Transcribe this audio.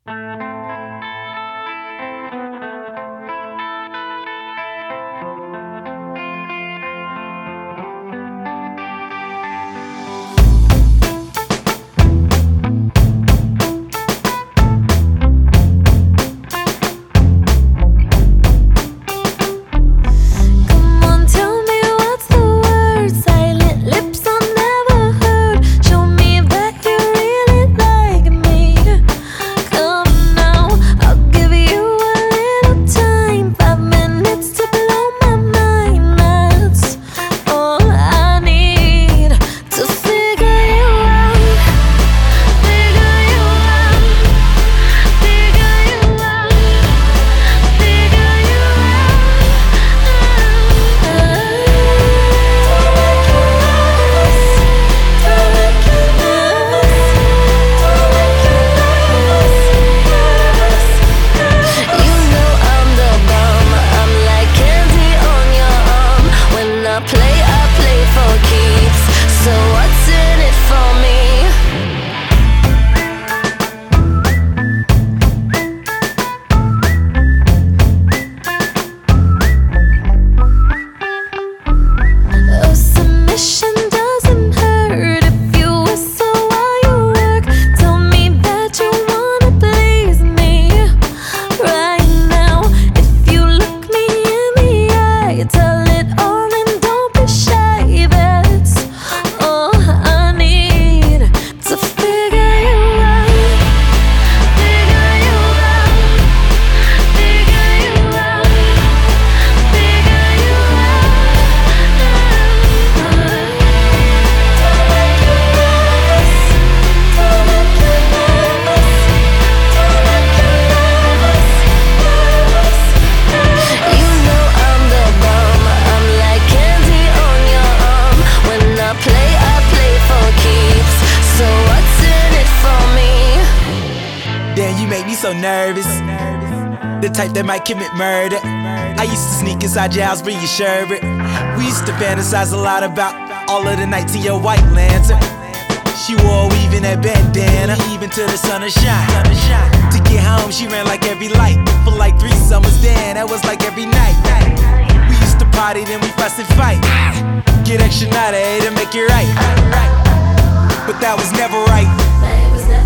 So nervous, the type that might commit murder. I used to sneak inside your house, bring you sherbet. We used to fantasize a lot about all of the nights in your white lantern. She wore a weave in that bandana, even till the sun would shine. To get home, she ran like every light. For like 3 summers then, that was like every night. We used to party, then we fuss and fight. Get extra night to make it right. But that was never right.